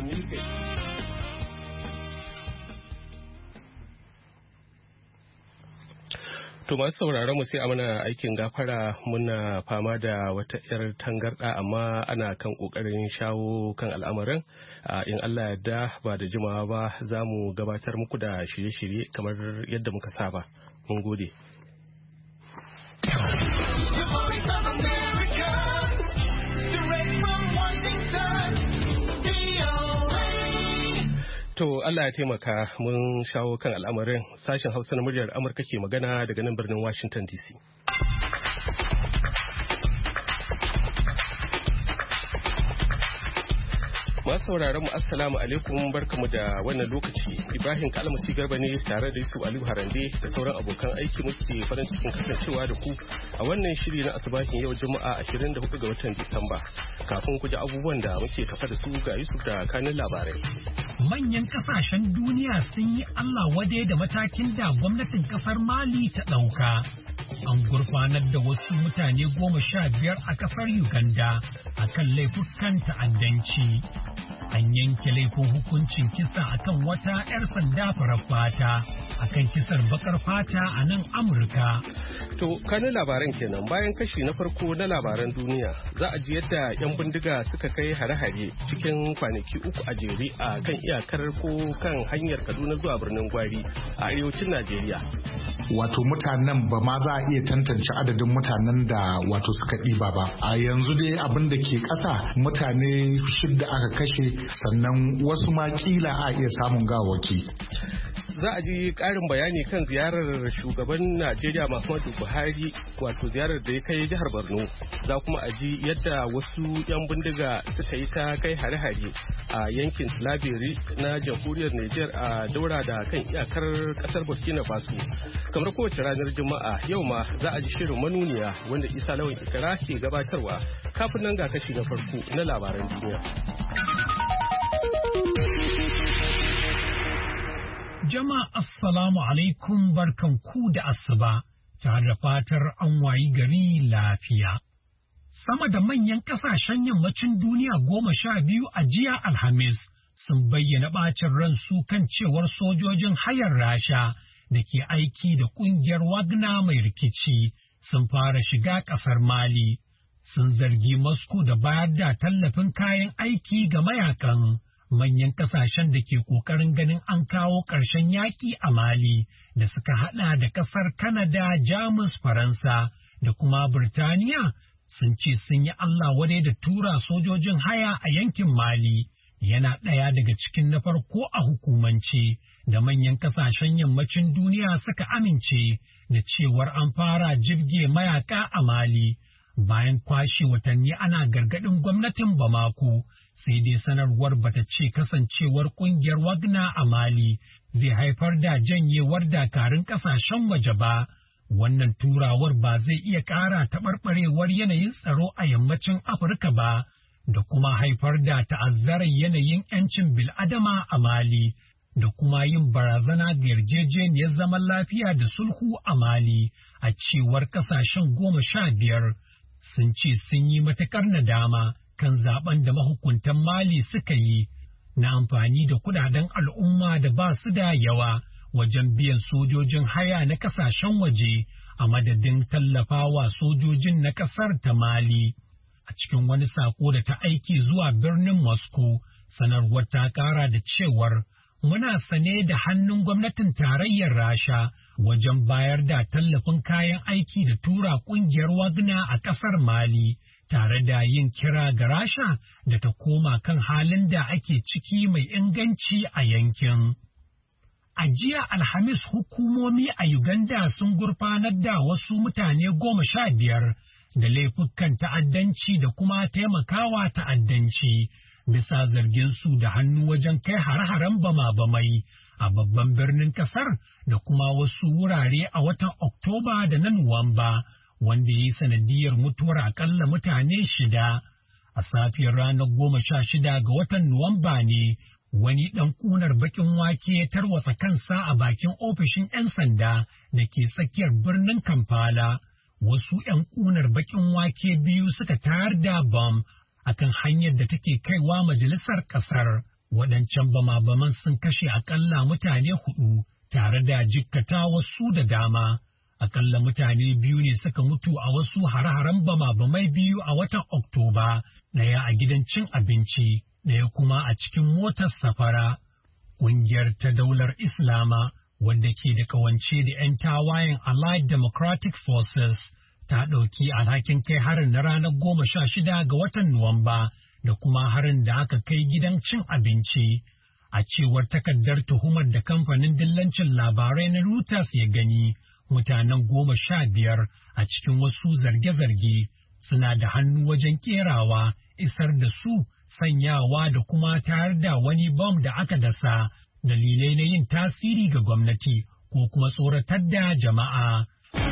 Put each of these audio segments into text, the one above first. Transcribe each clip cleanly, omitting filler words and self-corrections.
To masu sauraron mu sai a mana aikin gafara, muna fama da wata 'yar tangarɗa amma ana kan ƙoƙarin shawo kan al'amarin. In Allah yarda ba da jimawa ba za mu gabatar muku da shirye-shirye kamar yadda muka saba. Mun gode. To Allah ya taimaka mun shawo kan al'amarin. Sashen Hausa na muryar Amurka ke magana daga nan birnin Washington DC. Masu sauraron mu assalamu alaikum, barkamu da wannan lokaci. Ibrahim Kalmasi Garba ne tare da Yusuf Aliyu Harande da sauran abokan aiki muke farin cikin kasancewa da ku a wannan shiri na asubahin yau Juma'a 24 ga watan Disamba. Kafin ku ji abubuwan da muke tafa da su ga Yusuf da kanin labarai. Manyan kasashen duniya sun yi Allah wadai da matakin da gwamnatin kasar Mali ta ɗauka. An gurfanar da wasu mutane 15 a kasar Uganda akan laifukan ta'addanci. An yanke laifin hukuncin kisa akan wata 'yar sanda farar fata akan kisar bakar fata a nan Amurka. To, kanin labaran kenan. Bayan kashi na farko na labaran duniya, za a ji yadda 'yan bindiga suka kai hare-hare cikin kwanaki 3 a jere a kan iyakar ko kan hanyar Kaduna zuwa birnin Gwari a arewacin Najeriya. Wato mutanen ba ma za a iya tantance adadin mutanen da wato suka ɗiba ba. A yanzu dai abin da ke ƙasa mutane 6 aka kashe, sannan wasu ma kila a iya samun gawaki. Za a ji ƙarin bayani kan ziyarar shugaban Najeriya Muhammadu Buhari, wato ziyarar da ya kai jihar Borno. Za kuma a ji yadda wasu 'yan bindiga suka yi ta kai hare-hare a yankin Labiri na jamhuriyar Nijar a daura da kan iyakar ƙasar Burkina Faso. Kamar kowace ranar Juma'a, yau ma za a ji shirin manuniya wanda Isa Lawan Ikara ke gabatarwa. Kafin nan ga kashi na farko na labaran duniya. Jama'a assalamu alaikum, barkanku da asuba, tare da fatar an wayi gari lafiya. Sama da manyan kasashen yammacin duniya 12 a jiya Alhamis sun bayyana bacin ransu kan cewar sojojin hayar Rasha da ke aiki da kungiyar Wagner mai rikici sun fara shiga kasar Mali. Sun zargi Moscow da bayar da tallafin kayan aiki ga mayakan. Manyan kasashen da ke ƙoƙarin ganin an kawo ƙarshen yaƙi a Mali da suka haɗa da ƙasar Kanada, Jamus, Faransa da kuma Birtaniya sun ce sun yi Allah wadai da tura sojojin haya a yankin Mali. Yana ɗaya daga cikin na farko a hukumance da manyan kasashen yammacin duniya suka amince da cewar an fara jibge mayaka a Mali. Bayan kwashe watanni ana gargaɗin gwamnatin Bamako, sai dai sanarwar bata ce kasancewar kungiyar Wagner a Mali zai haifar da janyewar dakarun kasashen waje ba. Wannan turawar ba zai iya ƙara taɓarɓarewar yanayin tsaro a yammacin Afirka ba, da kuma haifar da ta'azzarar yanayin 'yancin bil'adama a Mali, da kuma yin barazana ga yarjejeniyar zaman lafiya da sulhu a Mali, a cewar kasashen 15 sun ce sun yi matuƙar nadama kan zaben da mahukuntan Mali suka yi na amfani da kudaden al'umma da ba su da yawa wajen biyan sojojin haya na kasashen waje a madadin tallafawa sojojin na kasar ta Mali. A cikin wani sako da ta aiki zuwa birnin Moscow, sanarwar ta kara da cewar muna sane da hannun gwamnatin tarayyar Rasha wajen bayar da tallafin kayan aiki da tura kungiyar Wagner a kasar Mali, tare da yin kira ga Rasha da ta koma kan halin da ake ciki mai inganci a yankin. A jiya Alhamis, hukumomi a Uganda sun gurfanar da wasu mutane 15 da laifukan ta'addanci da kuma taimakawa ta'addanci bisa zargin su da hannu wajen kai hare-haren bama-bamai a babban birnin kasar da kuma wasu wurare a watan Oktoba da na Nuwamba, wanda ya yi sanadiyar mutuwar akalla mutane 6. A safiyar ranar 16 ga watan Nuwamba ne wani ɗan ƙunar baƙin wake ya tarwatsa kansa a bakin ofishin 'yan sanda da ke tsakiyar birnin Kampala. Wasu 'yan ƙunar baƙin wake biyu suka tayar da bam akan hanyar da take kaiwa majalisar ƙasar. Waɗancan bama-baman sun kashe akalla mutane 4 tare da jikkata wasu da dama. Akalla mutane 2 ne suka mutu a wasu hare-haren bama-bamai 2 a watan Oktoba, ɗaya a gidan cin abinci, ɗaya kuma a cikin motar safara. Ƙungiyar ta Daular Islama, wadda ke da ƙawance da 'yan tawayen Allied Democratic Forces, ta ɗauki alhakin kai harin na ranar 16 ga watan Nuwamba da kuma harin da aka kai gidan cin abinci. A cewar takardar tuhumar da kamfanin dillancin labarai na Reuters ya gani, mutanen 15 a cikin wasu zarge-zarge suna da hannu wajen kerawa, isar da su, sanyawa da kuma tayar da wani bom da aka dasa, dalilai na yin tasiri ga gwamnati ko kuma tsoratar da jama'a.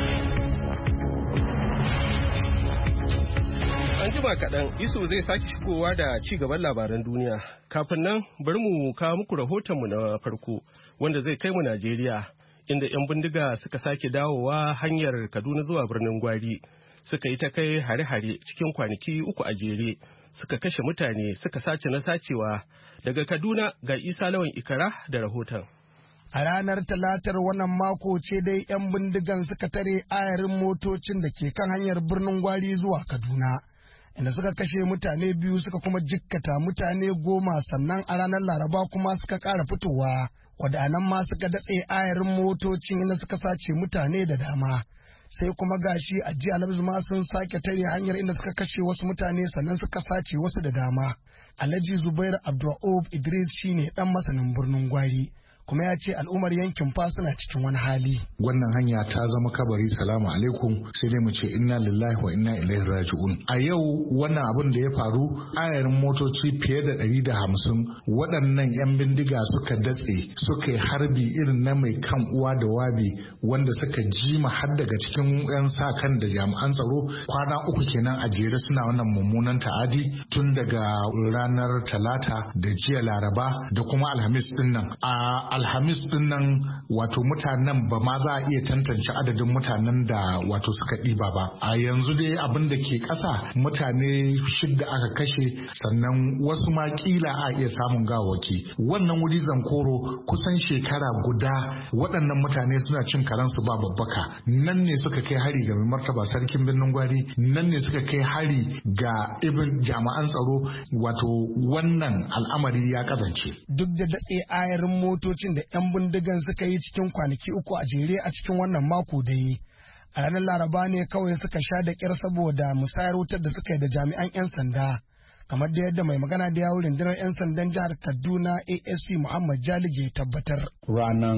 An jima kaɗan, Isu zai sake shigowa da ci gaban labaran duniya. Kafin nan, bari mu kawo muku rahotonmu na farko, wanda zai kai mu Najeriya, inda 'yan bindiga suka sake dawowa hanyar Kaduna zuwa birnin Gwari. Suka yi ta kai hare-hare cikin kwanaki 3 a jere, suka kashe mutane, suka sace na sacewa. Daga Kaduna ga Isa Lawan Ikara da rahoton. A ranar Talatar wannan mako ce dai 'yan bindigan suka tare ayarin motocin da ke kan hanyar birnin Gwari zuwa Kaduna, inda suka kashe mutane 2 suka kuma jikkata mutane 10, sannan a ranar Laraba kuma suka ƙara fitowa, waɗannan ma suka datse ayarin motocin inda suka sace mutane da dama. Sai kuma gashi a jiya Alhamis ma sun sake tare hanyar inda suka kashe wasu mutane sannan suka sace wasu da dama. Alhaji Zubairu Abdur'uf Idris shine dan masanin birnin Gwari, kuma ya ce al'ummar yankin fa suna cikin wani hali. Wannan hanya ta zama kabari, salamu alaikum, sai dai mu ce inna lillahi wa inna ilaihi raji'un. A yau wannan abin da ya faru, ayarin motoci fiye da 150 waɗannan 'yan bindiga suka datse, suka yi harbi irin na mai kan uwa da wabi, wanda suka jima har daga cikin 'yan sa kan da jami'an tsaro. Kwana 3 kenan a jere suna wannan mummunan ta'adi, tun daga ranar Talata da jiya Laraba da kuma Alhamis din nan. Alhamis din nan wato mutanen ba ma za a iya tantance adadin mutanen da wato suka ɗiba ba. A yanzu dai abin da ke ƙasa mutane 6 aka kashe, sannan wasu ma kila a iya samun gawaki. Wannan wuri Zankoro kusan shekara guda waɗannan mutane suna cin karansu ba babbaka. Nan ne suka kai hari ga mai martaba sarkin birnin Gwari, nan ne suka kai hari ga ibin jami'an tsaro. Wato wannan al'amari ya kazance. Duk da datse ayarin motoci da 'yan bindigan suka yi cikin kwanaki 3 a jere a cikin wannan mako da yi, a ranar Laraba ne kawai suka sha da kyar saboda musayar wutar da suka yi da jami'an 'yan sanda, kamar da yadda mai magana da yawun rundunar 'yan sandan jihar Kaduna ASP Muhammad Jalige tabbatar. Ranar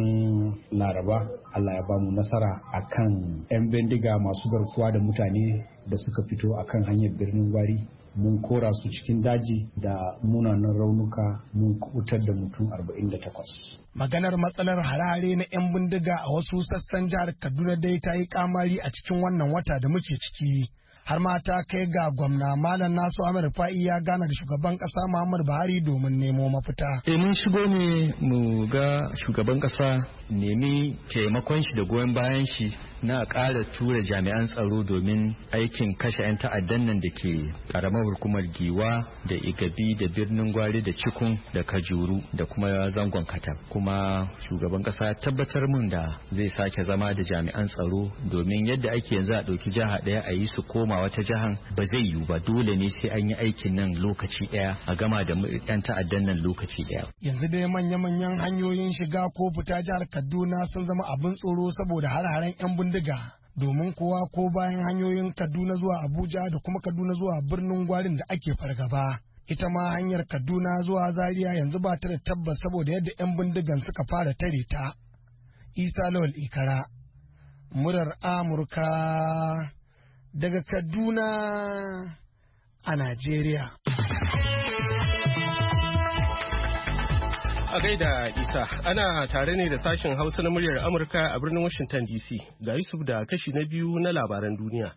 Laraba Allah ya bamu nasara akan 'yan bindiga masu garkuwa da mutane da suka fito akan hanyar birnin Gwari. Mun kora su cikin daji da munanan raunuka, mun kubutar da mutum 48. Maganar matsalar harare na 'yan bindiga a wasu sassan jihar Kaduna dai ta yi kamari a cikin wannan wata da muke ciki. Har ma ta kai ga gwamna Malam Nasu Ahmed Fa'i ya gana da shugaban kasa Muhammadu Buhari domin nemo mafita. Mun shigo ne mu ga shugaban kasa nemi taimakon shi da goyon bayan shi na ƙara tura jami'an tsaro domin aikin kashe 'yan ta'addan nan da ke ƙaramar hukumar Giwa da Igabi da birnin Gwari da Cikun da Kajuru da kuma zangon Katam. Kuma shugaban ƙasa tabbatar mun da zai sake zama da jami'an tsaro domin yadda ake yanzu a ɗauki jiha ɗaya a yi su koma wata jihan ba zai yiwu ba, dole ne sai an yi aikin nan lokaci ɗaya a gama da 'yan ta'addan nan lokaci ɗaya. Yanzu dai manya-manyan hanyoyin shiga ko fita jihar Kaduna sun zama abin tsoro saboda hare-haren 'yan bindiga, domin kowa ko bayan hanyoyin Kaduna zuwa Abuja da kuma Kaduna zuwa birnin Gwarin da ake fargaba. Ita ma hanyar Kaduna zuwa Zaria yanzu ba ta da tabbas saboda yadda 'yan bindigan suka fara tare ta. Isa Lawal Ikara, murar Amurka daga Kaduna a Najeriya. A gaida Isa, ana tare ne da sashen Hausa na muryar Amurka a birnin Washington DC. Ga Yusuf da kashi na biyu na labaran duniya.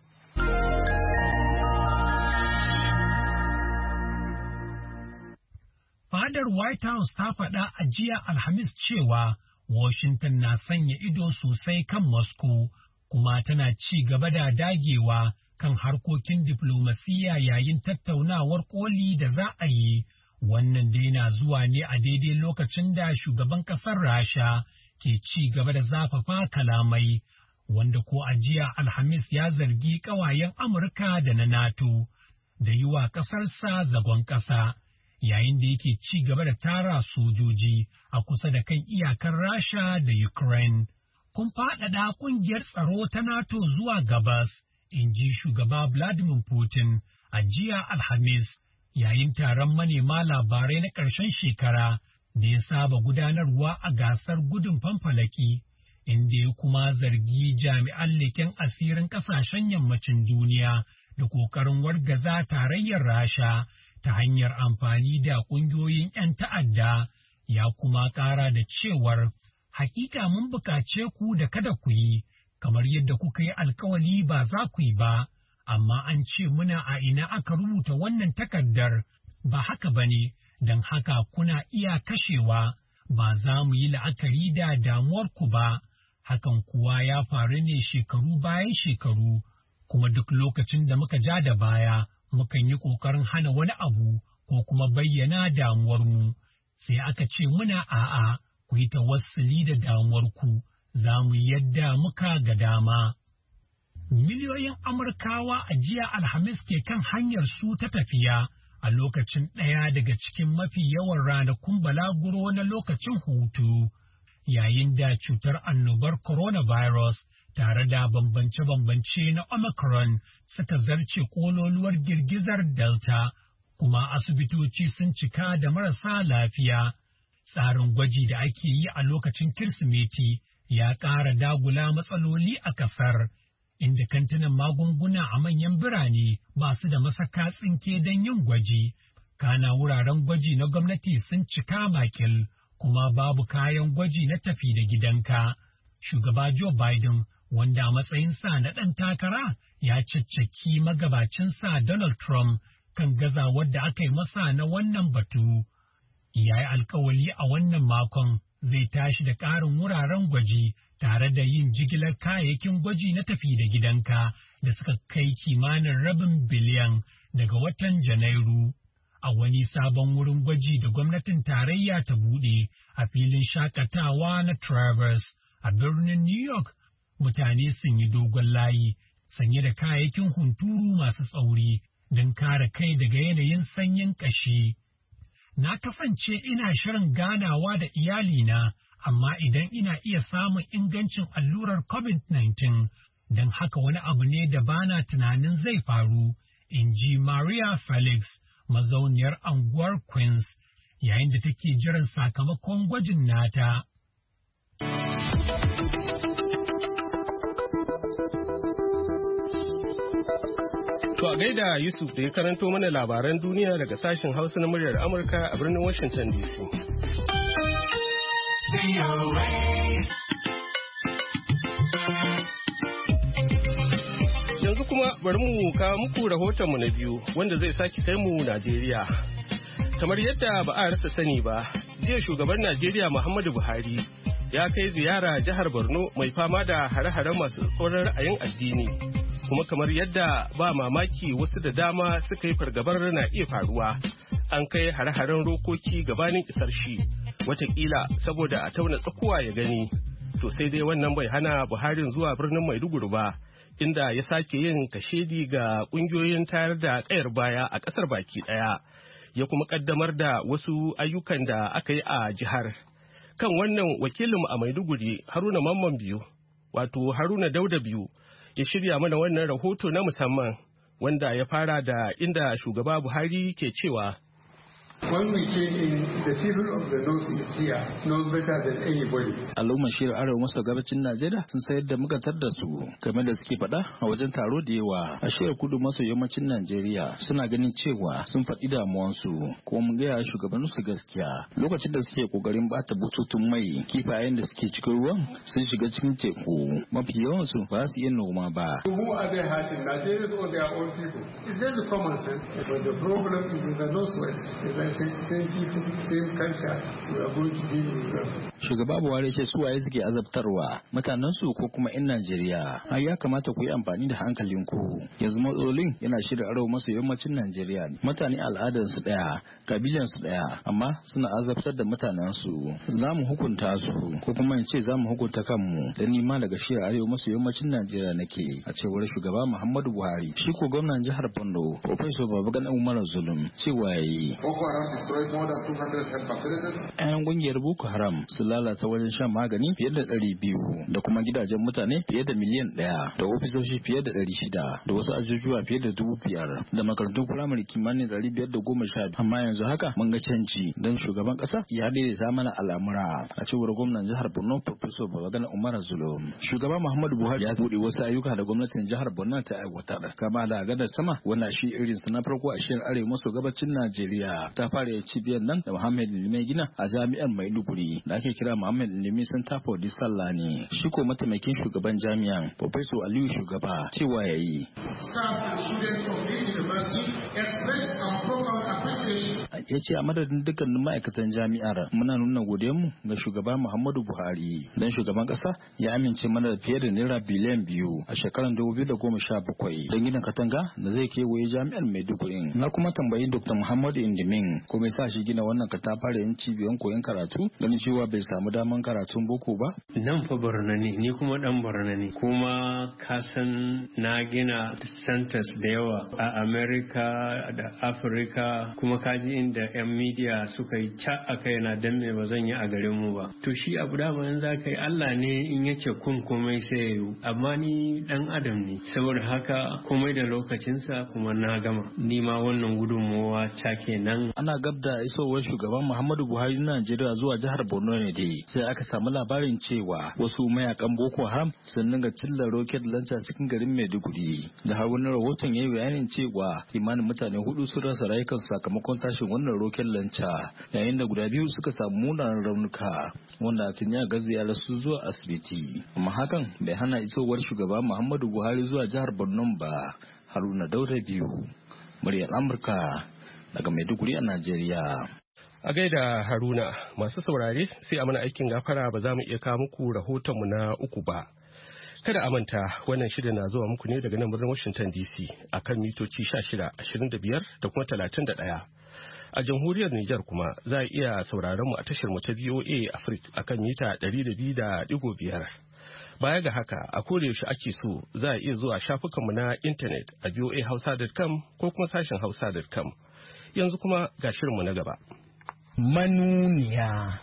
Fadar White House ta faɗa a jiya Alhamis cewa Washington na sanya ido sosai kan Moscow, kuma tana ci gaba da dagewa kan harkokin diflomasiyya yayin tattaunawar koli da za a yi, Wannan dai na zuwa ne a daidai lokacin da shugaban ƙasar Rasha ke ci gaba da zafafa kalamai, wanda ko a jiya Alhamis ya zargi ƙawayen Amurka da na NATO da yi wa ƙasarsa zagon ƙasa, yayin da yake ci gaba da tara sojoji a kusa da kan iyakar Rasha da Ukraine. Kun faɗaɗa ƙungiyar tsaro ta NATO zuwa gabas, in ji shugaba Vladimir Putin a jiya Alhamis, yayin taron manema labarai na ƙarshen shekara da ya saba gudanarwa a gasar gudun fanfalaki, inda ya kuma zargi jami'an leƙen asirin ƙasashen yammacin duniya da ƙoƙarin wargaza tarayyar Rasha ta hanyar amfani da ƙungiyoyin 'yan ta'adda, ya kuma ƙara da cewar, hakika mun bukace ku da kada ku yi, kamar yadda kuka yi alkawali ba za ku yi ba, amma an ce muna a ina aka rubuta wannan takardar, ba haka ba ne, don haka kuna iya kashewa, ba za mu yi la'akari da damuwarku ba, hakan kuwa ya faru ne shekaru bayan shekaru, kuma duk lokacin da muka ja da baya, mukan yi ƙoƙarin hana wani abu ko kuma bayyana damuwarmu, sai aka ce muna a'a, ku yi tawassuli da damuwarku, za mu yadda muka ga dama. Miliyoyin Amurkawa a jiya Alhamis ke kan hanyar su ta tafiya a lokacin ɗaya daga cikin mafi yawan ranakun balaguro na lokacin hutu, yayin da cutar annobar coronavirus tare da bambance-bambance na Omicron suka zarce ƙololuwar girgizar Delta, kuma asibitoci sun cika da marasa lafiya. Tsarin gwaji da ake yi a lokacin Kirsimeti ya ƙara dagula matsaloli a ƙasar, inda kantinan magunguna a manyan birane ba su da masaka tsinke don yin gwaji, kana wuraren gwaji na gwamnati sun cika makil, kuma babu kayan gwaji na tafi da gidanka. Shugaba Joe Biden, wanda a matsayinsa na ɗan takara, ya caccaki magabacinsa Donald Trump kan gazawar da aka yi masa na wannan batu. Ya yi alkawali a wannan makon zai tashi da ƙarin wuraren gwaji tare da yin jigilar kayayyakin gwaji na tafi da gidanka da suka kai kimanin rabin biliyan daga watan Janairu. A wani sabon wurin gwaji da gwamnatin tarayya ta buɗe a filin shakatawa na Traverse a birnin New York, mutane sun yi dogon layi sanye da kayayyakin hunturu masu tsauri don kare kai daga yanayin sanyin ƙashi. Na kasance ina shirin ganawa da iyalina, amma idan ina iya samun ingancin allurar COVID-19, don haka wani abu ne da bana tunanin zai faru, in ji Maria Felix, mazauniyar anguwar Queens, yayin da take jiran sakamakon gwajin nata. To a gaida Yusuf da ya karanto mana labaran duniya daga sashen Hausa na muryar Amurka a birnin Washington DC. Yanzu kuma bari mu kawo muku rahotonmu na biyu wanda zai sake kai mu Najeriya. Kamar yadda ba a rasa sani ba, jiya shugaban Najeriya Muhammadu Buhari ya kai ziyara jihar Borno mai fama da hare-hare masu tsoron ra'ayin addini. Kuma kamar yadda ba mamaki wasu da dama suka yi fargabar na iya faruwa, an kai hare-haren rokoki gabanin isar shi, watakila saboda a tauna tsakuwa ya gani. To sai dai wannan bai hana Buharin zuwa birnin Maiduguri ba, inda ya sake yin kashedi ga ƙungiyoyin tayar da ƙayar baya a ƙasar baki ɗaya, ya kuma ƙaddamar da wasu ayyukan da aka yi a jihar. Kan wannan wakilinmu a Maiduguri, Haruna Mamman Biyu, wato Haruna Dauda Biyu, ya shirya mana wannan rahoto na musamman wanda ya fara da inda shugaba Buhari ke cewa When we came in, the people of the Northeast here knows better than anybody. Al'ummar shirin arewa maso gabacin Najeriya sun sayar da muka tar da su game da suke faɗa a wajen taro da yawa a shirin kudu maso yammacin Najeriya suna ganin cewa sun faɗi damuwansu kuma mun gaya shugabannin su gaskiya lokacin da suke kokarin bata bututun mai kifayen da suke cikin ruwan sun shiga cikin teku mafi yawansu ba su iya noma ba. Who are they hurting? Nigerians or their own people? It's just common sense. But the problem is in the Northwest. same people, same culture, we are going to deal with them. Shugaba Buhari ce su waye suke azabtarwa mutanen su ko kuma 'yan Najeriya. Ai ya kamata ku yi amfani da hankalin ku. Yanzu matsalolin yana shirin arewa maso yammacin Najeriya ne. Mutane al'adar su daya, kabilan su daya, amma suna azabtar da mutanen su. Za mu hukunta su ko kuma in ce za mu hukunta kanmu. Da ni ma daga shirin arewa maso yammacin Najeriya nake, a cewar shugaba Muhammadu Buhari. Shi ko gwamnan jihar Borno, Professor Babagana Umar Zulum, cewa yayi. Boko Haram destroyed more than 200 health facilities. 'Yan kungiyar Boko Haram su lalata wajen shan magani fiye da 200 da kuma gidajen mutane fiye da miliyan 1 da ofisoshi fiye da 600 da wasu ajujuwa fiye da 5,000 da makarantun firamare kimanin 512. Amma yanzu haka mun ga canji don shugaban kasa ya daidaita mana al'amura, a cewar gwamnan jihar Borno Professor Babagana Umar Zulum. Shugaba Muhammadu Buhari ya buɗe wasu ayyuka da gwamnatin jihar Borno ta aiwatar, kama da gadar sama wannan shi irin sa na farko a shirin arewa maso gabacin Najeriya. Ta fara cibiyar nan da Muhammad Limai gina a jami'ar Maiduguri da ake kira Muhammad Limai Center for Disalla ne. Shi ko mataimakin shugaban jami'an Professor Aliyu Shugaba cewa yayi. Ya ce a madadin dukkanin ma'aikatan jami'ar muna nuna godiyarmu ga shugaba Muhammadu Buhari dan shugaban kasa ya amince mana da fiye da naira biliyan 2 a shekarar 2017 don gina katanga da zai kewaye jami'ar Maiduguri. Na kuma tambayi Dr. Muhammadu Indimin ko bai sa shi gina wannan katafaren cibiyar koyon karatu ganin cewa bai samu daman karatun boko ba. Nan fa Borno ne, ni kuma dan Borno ne, kuma ka san na gina centers da yawa a America da Africa, kuma kaji inda 'yan media suka yi ca a kaina dan me ba zan yi a garin mu ba. To shi abu da ba za ka yi Allah ne in yace kun komai sai ya yi, amma ni dan adam ne, saboda haka komai da lokacinsa kuma na gama. Ni ma wannan gudunmuwa ta kenan. Ana gab da isowar shugaban Muhammadu Buhari na Najeriya zuwa jihar Borno ne dai, sai aka samu labarin cewa wasu mayakan Boko Haram sun dinga cilla rocket launcher cikin garin Maiduguri. Da har wani rahoton ya yi bayanin cewa kimanin mutane 4 sun rasa rayukansu sakamakon tashin wannan rocket launcher, yayin da guda 2 suka samu munanan raunuka wanda tun ya garzaya su zuwa asibiti. Amma hakan bai hana isowar shugaba Muhammadu Buhari zuwa jihar Borno ba. Haruna Dauda biyu, muryar Amurka daga Maiduguri a Najeriya. A gaida Haruna, masu saurare sai a mana aikin gafara ba za mu iya kawo muku rahotonmu na uku ba. Kada a manta wannan shirin na zuwa muku ne daga nan birnin Washington DC akan mitoci 16, 25 da kuma 31. A jamhuriyar Nijar kuma za a iya sauraron mu a tashar mu ta VOA Africa akan mita 102.5. Baya ga haka a koda yaushe ake so za a iya zuwa shafukanmu na intanet a voahausa.com ko kuma sashen hausa.com. Yanzu kuma ga shirinmu na gaba. Manuniya.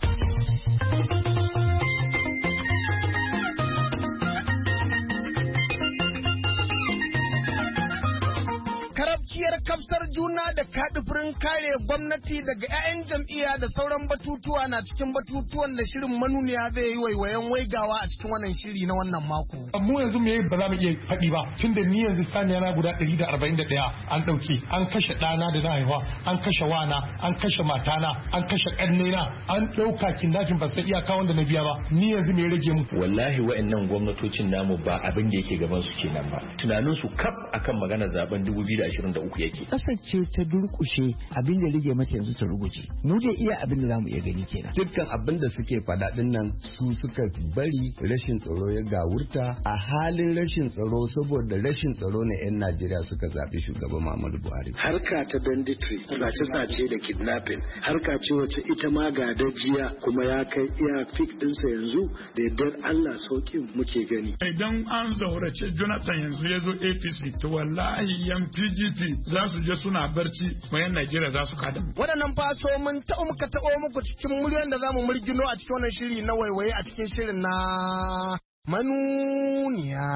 Karabkiyar kafsar juna da kaɗifirin kare gwamnati daga 'ya'yan jam'iyya da sauran batutuwa na cikin batutuwan da shirin manuniya zai yi waiwayen waigawa a cikin wannan shiri na wannan mako. Mu yanzu me ba za mu iya faɗi ba tun da ni yanzu saniya na guda 141 an ɗauke, an kashe ɗana da na haihuwa, an kashe wana, an kashe matana, an kashe ƙannena, an ɗauka kindajin ba sai iyaka wanda na biya ba. Ni yanzu me rage mu? Wallahi wa'annan gwamnatocin namu ba abin da yake gaban su kenan ba. Tunanin su kaf akan maganar zaben 2023 yake. Kasar ce ta durkushe abin da rige mata yanzu ta ruguje. Mu dai iya abin da zamu iya gani kenan. Dukkan abin da suke faɗa din nan su suka bari rashin tsaro ya gawurta. A halin rashin tsaro saboda rashin tsaro ne 'yan Najeriya suka zaɓi shugaban Muhammadu Buhari. Harka ta banditry, sace-sace da kidnapping, harka ce wacce ita ma gadajiya kuma ya kai iya fik ɗinsa yanzu da yardar Allah sauƙin muke gani. Idan an zaurace Jonathan yanzu ya zo APC to wallahi yan PGP za su je suna barci bayan Najeriya za su kada mu. Waɗannan faso mun taɓa muka taɓo muku cikin muryoyin da za mu murgino a cikin wannan shiri na waiwaye a cikin shirin na manuniya.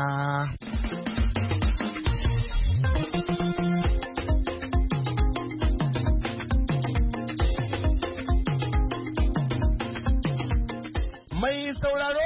Mai sauraro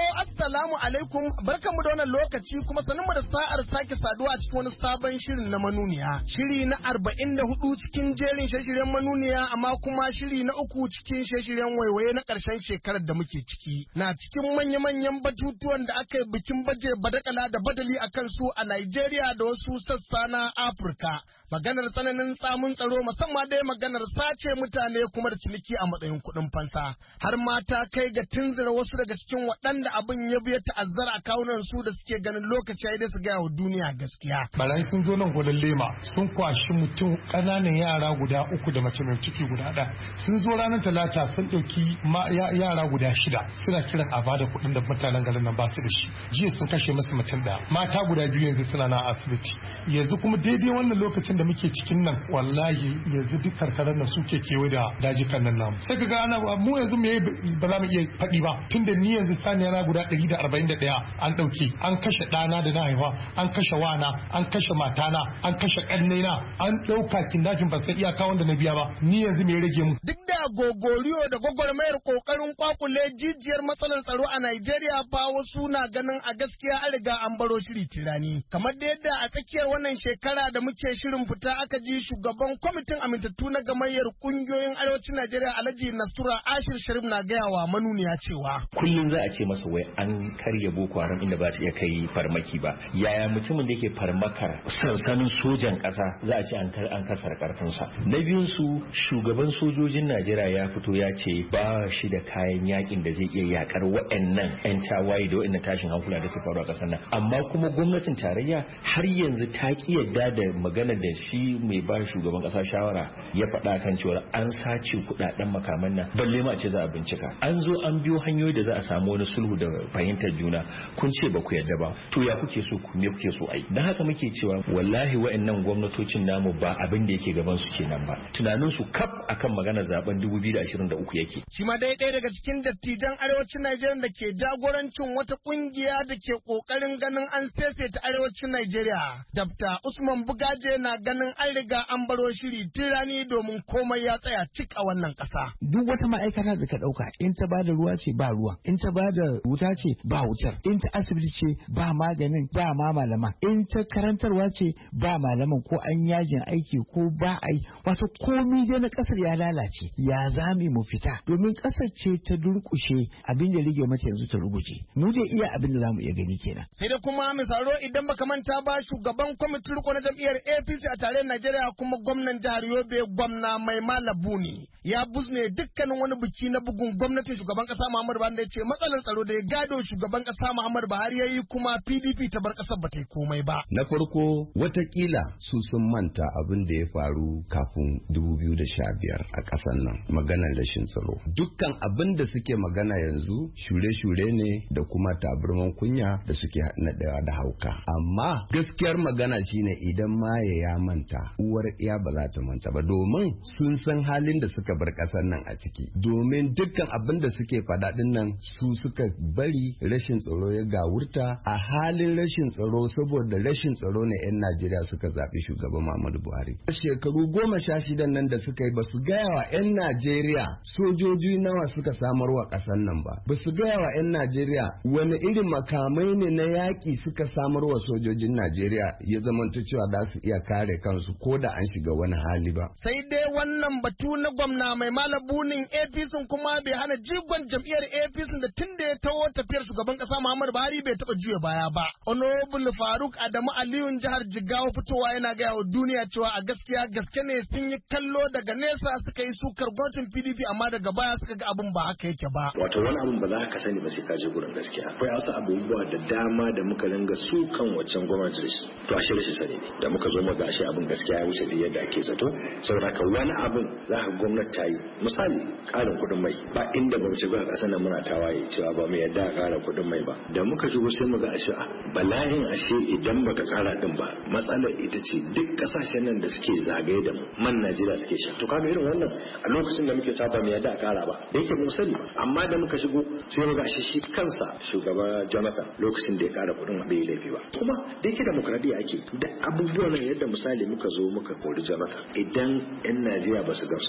Assalamu alaikum, barkanmu da wannan lokaci kuma sanin mu da sa'ar sake saduwa a cikin wani sabon shirin na manuniya. Shiri na 44 cikin jerin shirye-shiryen manuniya amma kuma shiri na 3 cikin shirye-shiryen waiwaye na ƙarshen shekarar da muke ciki. Na cikin manya-manyan batutuwan da aka yi bikin baje badakala da badali a kansu a Najeriya da wasu sassa na Afirka. Maganar tsananin tsamun tsaro musamman dai maganar sace mutane kuma da ciniki a matsayin kuɗin fansa. Har mata kai ga tunzura wasu daga cikin waɗanda abin ya biya ta'azzara a kawunan su da suke ganin lokaci ya dai su gaya wa duniya gaskiya. Barayi sun zo nan gwanin lema sun kwashi mutum ƙananan yara guda 3 da mace mai ciki guda 1. Sun zo ranar Talata sun ɗauki yara guda 6 suna kiran a bada kuɗin da mutanen garin nan ba su da shi. Jiya sun kashe musu mutum 1. Mata guda 2 yanzu suna na asibiti. Yanzu kuma daidai wannan lokacin da muke cikin nan wallahi yanzu duk karkarar nan suke kewaye da dajikan nan namu. Sai ka ga ana mu yanzu me ba za mu iya faɗi ba tunda ni yanzu saniyana guda 141 an ɗauke an kashe ɗana da na haifa an kashe wana an kashe matana an kashe ƙannena an ɗauka kindafin ba sai iyaka wanda na biya ba ni yanzu me rage mu. Duk da gogoriyo da gwagwarmayar kokarin kwakule jijiyar matsalar tsaro a Najeriya fa wasu na ganin a gaskiya an riga an baro shiri tirani. Kamar da yadda a tsakiyar wannan shekara da muke shirin fita aka ji shugaban kwamitin amintattu na gamayyar kungiyoyin arewacin Najeriya Alhaji Nastura Ashir Sharif na gaya wa manuniya cewa kullum za a ce masa wai an karya Boko Haram inda ba ta iya kai farmaki ba. Yaya mutumin da yake farmakar sansanin sojan ƙasa za a ce an kasar karfinsa. Na biyun su shugaban sojojin Najeriya ya fito ya ce ba shi da kayan yakin da zai iya yakar waɗannan 'yan tawaye da waɗannan tashin hankula da su faru a ƙasar nan. Amma kuma gwamnatin tarayya har yanzu ta ki yadda da magana da shi mai ba shugaban ƙasa shawara ya faɗa kan cewa an sace kuɗaɗen makaman nan balle ma ce za a bincika. An zo an biyo hanyoyi da za a samu wani sulhu da fahimtar juna kun ce ba ku yadda ba to ya kuke so ku me kuke so ai. Dan haka muke cewa wallahi waɗannan gwamnatocin namu ba abin da yake gaban su kenan ba. Tunanin su kaf akan maganar zaben 2023 yake. Shi ma ɗaya daga cikin dattijan arewacin Najeriya da ke jagorancin wata kungiya da ke kokarin ganin an saisaita arewacin Najeriya. Dabta Usman Bugaje na ganin an riga an baro shiri tirani domin komai ya tsaya cik a wannan ƙasa. Duk wata ma'aikata da ka ɗauka in ta bada ruwa ce ba ruwa, in ta bada wuta ce ba wutar, in ta asibiti ce ba maganin ba ma malama, in ta karantarwa ce ba malaman ko an yajin aiki ko ba ai wato komai dai na ƙasar ya lalace. Ya zame mu fita domin ƙasar ce ta durƙushe abin da rige mata yanzu ta ruguje. Mu dai iya abin da zamu iya gani kenan. Sai da kuma misalo idan baka manta ba shugaban kwamitin riko na jam'iyyar APC a tarayyar Najeriya kuma gwamnan jihar Yobe gwamna Mai Malabuni ya buzne dukkanin wani biki na bugun gwamnatin shugaban kasa Muhammadu Buhari da ya ce matsalar tsaro da ya gado shugaban kasa Muhammadu Buhari yayi kuma PDP ta bar kasar ba ta yi komai ba. Na farko watakila su sun manta abin da ya faru kafin 2015 a kasar nan maganar rashin tsaro. Dukkan abin da suke magana yanzu shure-shure ne da kuma taburman kunya da suke naɗewa da hauka. Amma gaskiyar magana shine idan maye ya manta uwar iya ba za ta manta ba domin sun san halin da suka bar kasar nan a ciki. Domin dukkan abin da suke faɗaɗin nan su suka bari rashin tsaro ya gawurta. A halin rashin tsaro saboda rashin tsaro ne 'yan Najeriya suka zaɓi shugaban Muhammadu Buhari. Shekaru 16 nan da suka yi ba su gaya wa 'yan Najeriya sojoji nawa suka samar wa ƙasar nan ba. Ba su gaya wa 'yan Najeriya wani irin makamai ne na yaƙi suka samar wa sojojin Najeriya ya zamanta cewa za su iya kare kansu ko da an shiga wani hali ba. Sai dai wannan batu na gwamna Mai Malabunin APC kuma bai hana jigon jam'iyyar APC da tun da ya taho tafiyar shugaban kasa Muhammadu Buhari bai taɓa juya baya ba. Honorable Faruk Adamu Aliyun jihar Jigawa fitowa yana gaya wa duniya cewa a gaske ne sun yi kallo daga nesa suka yi sukar gwamnatin PDP amma daga baya suka ga abin ba haka yake ba. Wato wani abin ba za ka sani ba sai ka je gurin gaskiya. Akwai wasu abubuwa da dama da muka ringa sukan waccan gwamnati da shi. To ashe rashin sani ne. Da muka zo mu ga ashe abin gaskiya ya wuce da yadda ake zato. Saboda ka wani abin za ka gwamnati ta yi. Misali ƙarin kuɗin mai ba inda ba mu shiga a ƙasar nan muna tawaye cewa ba mu yadda a ƙara kuɗin mai ba. Da muka shigo sai mu ga ashe bala'in ashe idan baka ƙara din ba matsalar ita ce duk ƙasashen nan da suke zagaye da mu man Najeriya suke sha. To kaga irin wannan a lokacin da muke ta ba mu yadda a ƙara ba. Da yake mu sani ba amma da muka shigo sai mu ga ashe shi kansa shugaba Jonathan lokacin da ya ƙara kuɗin bai laifi ba. Kuma da yake demokradiyya ake da abubuwan nan yadda misali muka zo muka kori Jonathan idan 'yan Najeriya ba su gamsu da abin da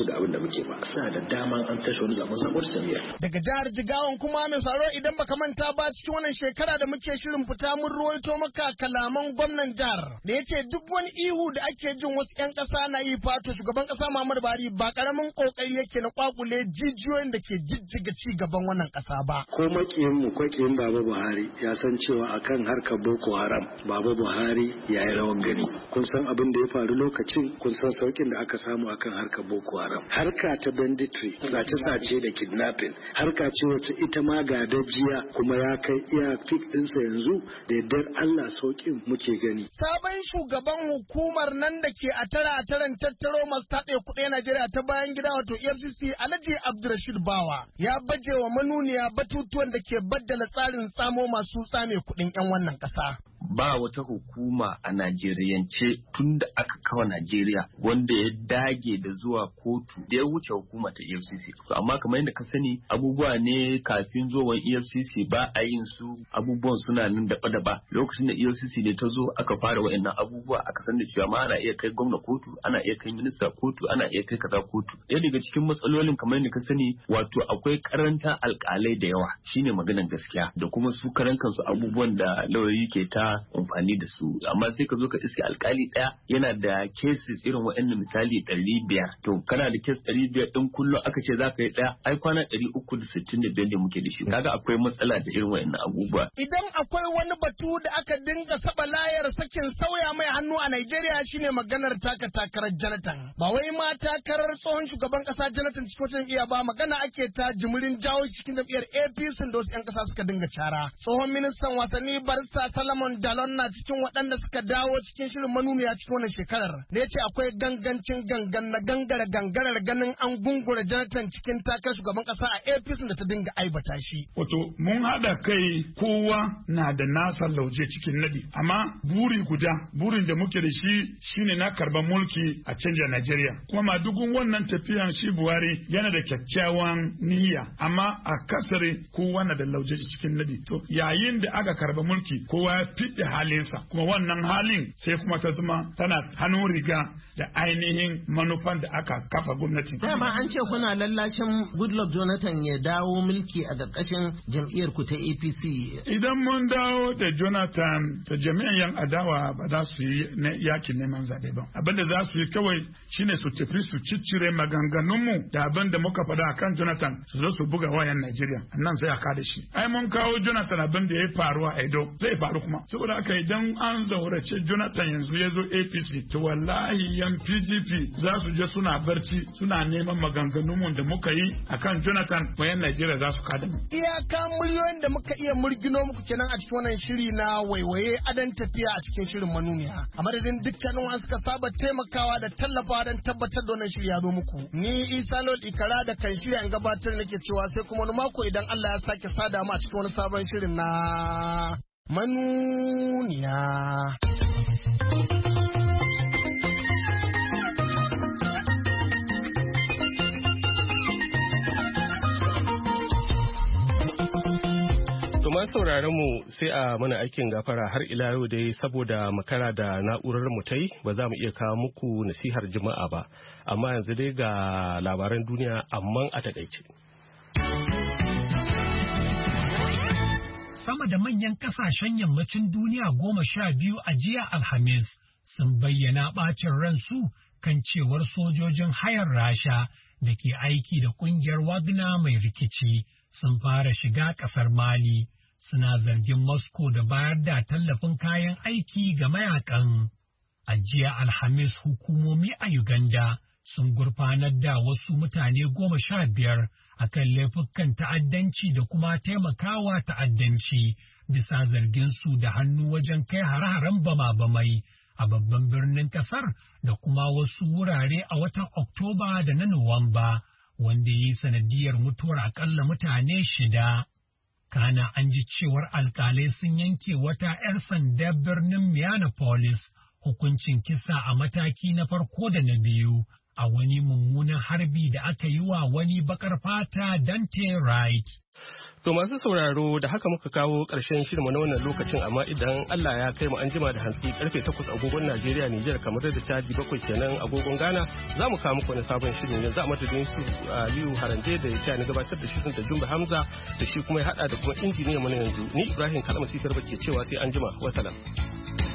muke ba suna da dama an tashi wani zaben sabuwar jam'iyya. Daga jihar Jigawan kuma mai tsaro idan baka manta ba cikin wannan shekara da muke shirin fita mun ruwaito maka kalaman gwamnan jihar da yace duk wani ihu da ake jin wasu 'yan ƙasa na yi fato shugaban ƙasa Muhammadu Buhari ba karamin kokari yake na kwakule jijiyoyin da ke jijjiga ci gaban wannan ƙasa ba. Ko makiyin Baba Buhari ya san cewa akan harkar Boko Haram Baba Buhari ya yi rawan gani. Kun san abin da ya faru lokacin, kun san saukin da aka samu akan harkar Boko Haram. Harka ta banditry, sace-sace da kidnapping, harka ce wacce ita ma gadajiya kuma ya kai iya fik ɗinsa yanzu da yardar Allah saukin muke gani. Sabon shugaban hukumar nan da ke a taron tattaro masu taɗe kuɗi Najeriya ta bayan gida wato EFCC Alhaji Abdulrashid Bawa ya baje wa manuniya batutuwan da ke baddala tsarin tsamo masu tsame kuɗin 'yan wannan ƙasa. Ba wata hukuma a Najeriyance tun da aka kawo Najeriya wanda ya dage da zuwa kotu da ya wuce hukuma ta EFCC. So, amma kamar yadda ka sani abubuwa ne kafin zuwan EFCC ba a yin su abubuwan suna nan daba-daba. Lokacin da EFCC ne ta zo aka fara wa'annan abubuwa aka san da cewa ma ana iya kai gwamna kotu, ana iya kai minista kotu, ana iya kai kaza kotu. Ɗaya daga cikin matsalolin kamar yadda ka sani wato akwai karanta alƙalai da yawa shine maganar gaskiya da kuma su karan kansu abubuwan da lauyoyi ke ta amfani da su, amma sai ka zo ka iske alkali daya yana da cases irin waɗannan misali 500 to kana da case 500 din kullum aka ce za ka yi daya ai kwana 365 ne muke da shi, kaga akwai matsala da irin waɗannan abubuwa. Idan akwai wani batu da aka dinga saba layar sakin sauya mai hannu a Najeriya shine maganar takarar Jonathan, ba wai ma takarar tsohon shugaban kasa Jonathan cikin wata iya ba, magana ake ta jimirin jawo cikin jam'iyyar APC da wasu 'yan kasa suka dinga cara. Tsohon ministan wasanni Barista Solomon Dalon na cikin waɗanda suka dawo cikin shirin manuniya cikin wannan shekarar da ya ce akwai gangancin gangan na gangarar ganin an gungura Jonathan cikin takar shugaban ƙasa a APC da ta dinga aibata shi. Wato mun haɗa kai kowa na da nasa lauje cikin nadi, amma burin da muke da shi shine na karban mulki a canja Najeriya. Kuma madugun wannan tafiyan shi Buhari yana da kyakkyawan niyya, amma a kasare kowa na da lauje cikin nadi. To yayin da aka karba mulki kowa ya fiɗe halinsa, kuma wannan halin sai kuma ta zama tana hannun riga da ainihin manufan da aka kafa gwamnati. Dama an ce kuna lallashin Goodluck Jonathan ya dawo mulki a ƙarƙashin jam'iyyar ku ta APC. Idan mun dawo da Jonathan da jami'an yan adawa ba za su yi yakin neman zaɓe ba. Abin da za su yi kawai shine su tafi su ciccire maganganunmu da abin da muka faɗa akan Jonathan su zo su buga wayan Najeriya. Nan sai a kada shi. Ai mun kawo Jonathan abin da ya faru a Edo zai faru kuma. Saboda haka idan an zaurace Jonathan yanzu ya zo APC to wallahi yan PDP za su je suna barci suna neman maganganunmu da muka yi akan Jonathan wayan Najeriya za su kada mu. Iyaka miliyoyin da muka iya murgino muku kenan a cikin wannan shiri na waiwaye adan tafiya a cikin shirin manuniya. A madadin dukkanin wanda suka saba taimakawa da tallafawa don tabbatar da wannan shiri ya zo muku. Ni Isa Lol Ikara da kan shirya in gabatar nake cewa sai kuma wani mako idan Allah ya sake sada mu a cikin wani sabon shirin na manuniya. Masu sauraron mu sai a mana aikin gafara har ila yau dai saboda makara da na'urar mu ta yi ba za mu iya kawo muku nasihar juma'a ba, amma yanzu dai ga labaran duniya amma a takaice. Sama da manyan kasashen yammacin duniya 12 a jiya Alhamis sun bayyana ɓacin ransu kan cewar sojojin hayar Rasha da ke aiki da ƙungiyar Wagner mai rikici sun fara shiga ƙasar Mali. Suna zargin Moscow da bayar da tallafin kayan aiki ga mayakan. A jiya Alhamis hukumomi a Uganda sun gurfanar da wasu mutane 15 akan laifukan ta'addanci da kuma taimakawa ta'addanci bisa zargin su da hannu wajen kai hare-haren bama-bamai a babban birnin kasar da kuma wasu wurare a watan Oktoba da na Nuwamba, wanda ya yi sanadiyar mutuwar akalla mutane 6. Kana an ji cewar alkalai sun yanke wata 'yar sanda birnin Minneapolis hukuncin kisa a mataki na farko da na biyu a wani mummunan harbi da aka yi wa wani bakar fata Dante Wright. To masu sauraro da haka muka kawo ƙarshen shirinmu na wannan lokacin, amma idan Allah ya kai mu an jima da hantsi karfe 8 agogon Najeriya, Nijar, kamar da Chadi 7 kenan agogon Ghana, za mu kawo muku wani sabon shirin. Yanzu a madadin su Aliyu Haranje da ya ni gabatar da shirin da Jumba Hamza da shi kuma ya hada da kuma injiniya mu na yanzu. Ni Ibrahim Kalmasi Garba ke cewa sai an jima. Wassalam.